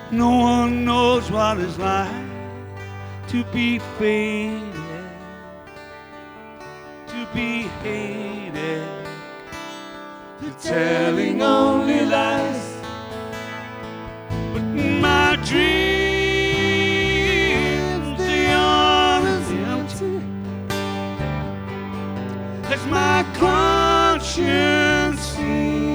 No one knows what it's like to be faded, to be hated, to telling only lies. But my dreams, they are as empty as my conscience seems.